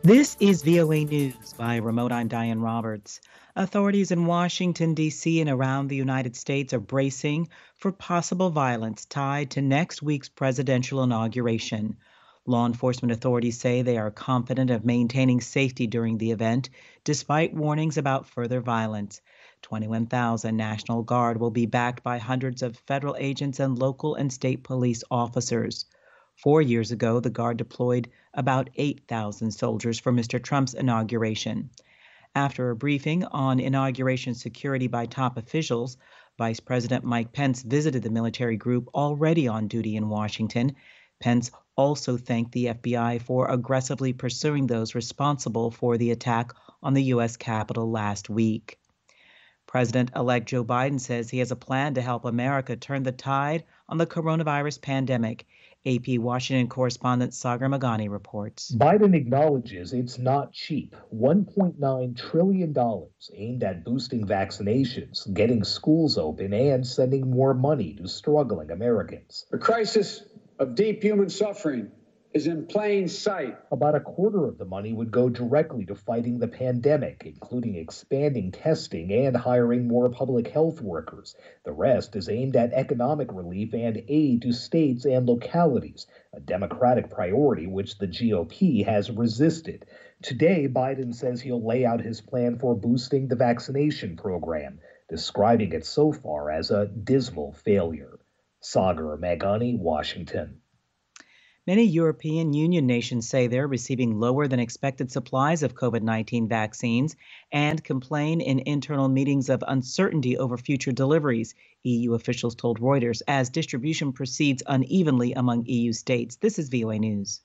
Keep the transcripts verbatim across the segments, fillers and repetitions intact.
This is V O A News. By remote, I'm Diane Roberts. Authorities in Washington, D C and around the United States are bracing for possible violence tied to next week's presidential inauguration. Law enforcement authorities say they are confident of maintaining safety during the event, despite warnings about further violence. twenty-one thousand National Guard will be backed by hundreds of federal agents and local and state police officers. Four years ago, the Guard deployed about eight thousand soldiers for Mister Trump's inauguration. After a briefing on inauguration security by top officials, Vice President Mike Pence visited the military group already on duty in Washington. Pence also thanked the F B I for aggressively pursuing those responsible for the attack on the U S Capitol last week. President-elect Joe Biden says he has a plan to help America turn the tide on the coronavirus pandemic. A P Washington correspondent Sagar Meghani reports. Biden acknowledges it's not cheap. one point nine trillion dollars aimed at boosting vaccinations, getting schools open, and sending more money to struggling Americans. The crisis of deep human suffering is in plain sight. About a quarter of the money would go directly to fighting the pandemic, including expanding testing and hiring more public health workers. The rest is aimed at economic relief and aid to states and localities, a Democratic priority which the G O P has resisted. Today, Biden says he'll lay out his plan for boosting the vaccination program, describing it so far as a dismal failure. Sagar Meghani, Washington. Many European Union nations say they're receiving lower than expected supplies of COVID nineteen vaccines and complain in internal meetings of uncertainty over future deliveries, E U officials told Reuters, as distribution proceeds unevenly among E U states. This is V O A News.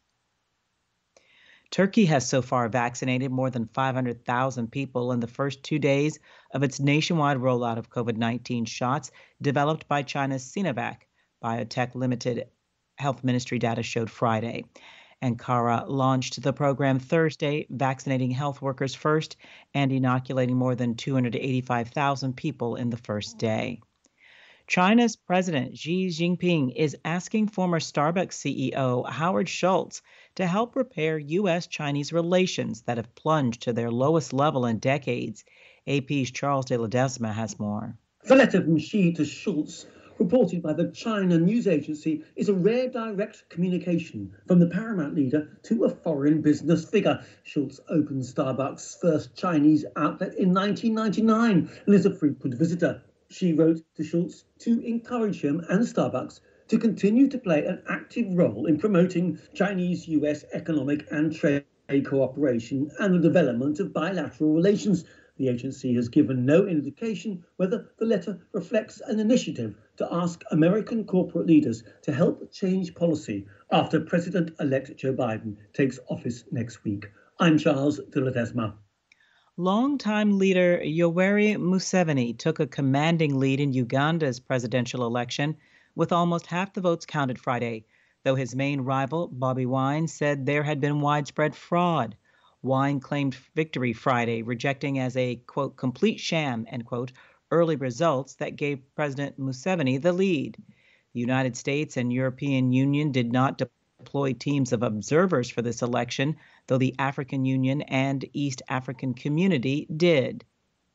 Turkey has so far vaccinated more than five hundred thousand people in the first two days of its nationwide rollout of COVID nineteen shots developed by China's Sinovac Biotech Limited. Health Ministry data showed Friday. Ankara launched the program Thursday, vaccinating health workers first and inoculating more than two hundred eighty-five thousand people in the first day. China's President Xi Jinping is asking former Starbucks C E O Howard Schultz to help repair U S Chinese relations that have plunged to their lowest level in decades. A P's Charles de Ledesma has more. The letter from Xi to Schultz, reported by the China news agency, is a rare direct communication from the paramount leader to a foreign business figure. Schultz opened Starbucks' first Chinese outlet in nineteen ninety-nine and is a frequent visitor. She wrote to Schultz to encourage him and Starbucks to continue to play an active role in promoting Chinese-U S economic and trade cooperation and the development of bilateral relations. The agency has given no indication whether the letter reflects an initiative to ask American corporate leaders to help change policy after President-elect Joe Biden takes office next week. I'm Charles de Ledesma. Longtime leader Yoweri Museveni took a commanding lead in Uganda's presidential election, with almost half the votes counted Friday, though his main rival, Bobi Wine, said there had been widespread fraud. Wine claimed victory Friday, rejecting as a, quote, complete sham, end quote, early results that gave President Museveni the lead. The United States and European Union did not deploy teams of observers for this election, though the African Union and East African Community did.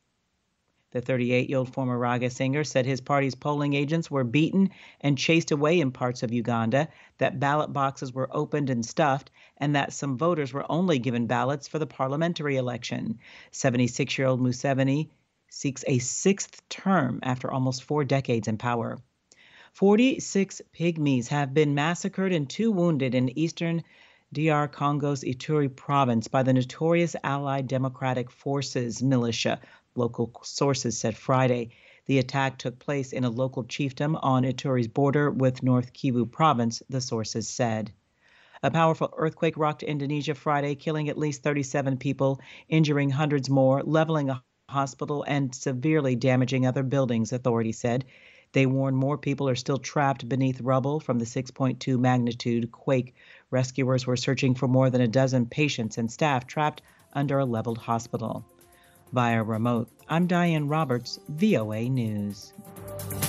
The thirty-eight-year-old former raga singer said his party's polling agents were beaten and chased away in parts of Uganda, that ballot boxes were opened and stuffed, and that some voters were only given ballots for the parliamentary election. seventy-six-year-old Museveni seeks a sixth term after almost four decades in power. forty-six pygmies have been massacred and two wounded in eastern D R Congo's Ituri province by the notorious Allied Democratic Forces militia, local sources said Friday. The attack took place in a local chiefdom on Ituri's border with North Kivu province, the sources said. A powerful earthquake rocked Indonesia Friday, killing at least thirty-seven people, injuring hundreds more, leveling a hospital, and severely damaging other buildings, authorities said. They warn more people are still trapped beneath rubble from the six point two magnitude quake. Rescuers were searching for more than a dozen patients and staff trapped under a leveled hospital. Via remote, I'm Diane Roberts, V O A News.